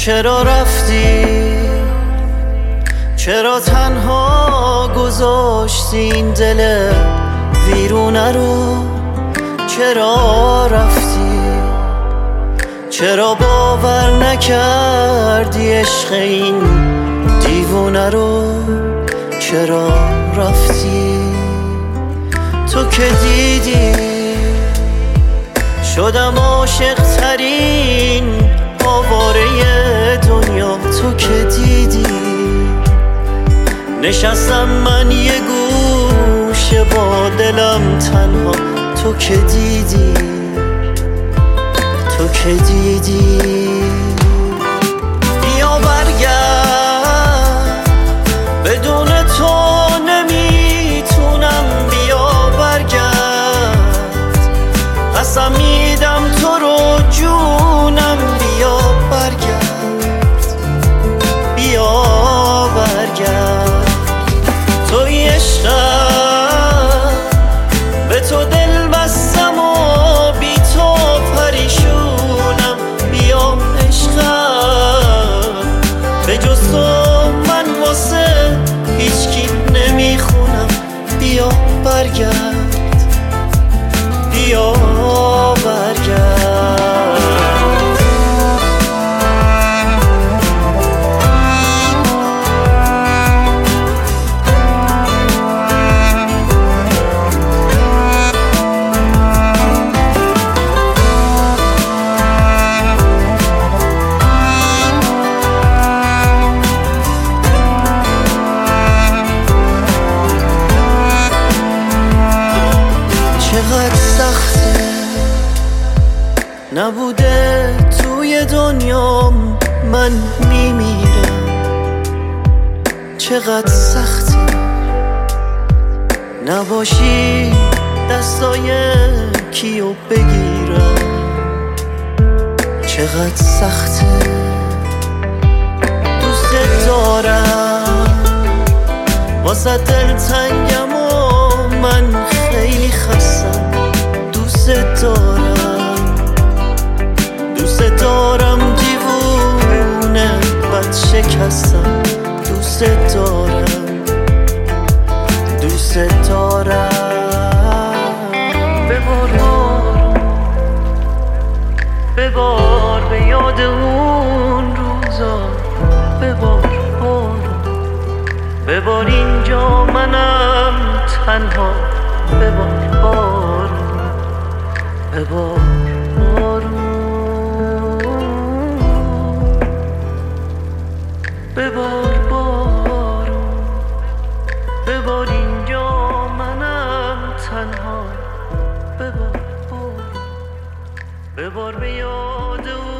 چرا رفتی؟ چرا تنها گذاشتی این دل ویرونه رو؟ چرا رفتی؟ چرا باور نکردی عشق این دیوونه رو؟ چرا رفتی؟ تو که دیدی شدم عاشق ترین آواره دنیا. تو که دیدی نشستم من یه گوشه با دلم تنها. تو که دیدی، تو که دیدی. بیا برگرد، بدون تو نمیتونم. بیا برگرد، قسم میدم تو رو جونم. بیا برگرد، بیا برگرد. توی عشقم به تو دل بستم و بی تو پریشونم. بیا عشقم، به جز تو من واسه هیچکی نمیخونم. بیا برگرد، بیا برگرد. چقدر سخته نبوده توی دنیام، من میمیرم. چقدر سخته نباشی دستای کیو بگیرم. چقدر سخته دوست دارم، واسه دلتنگم و من خیلی خستم. دوست دارم، دوست دارم دیوونه بد شکستم. دوست دارم، دوست دارم. ببار بارو، ببار به یاد اون روزا. ببار بارو، ببار اینجا منم تنها. ببار بارو، ببار بارو، ببار بارو. ببار اینجا منم تنها. ببار بارو، ببار به یاد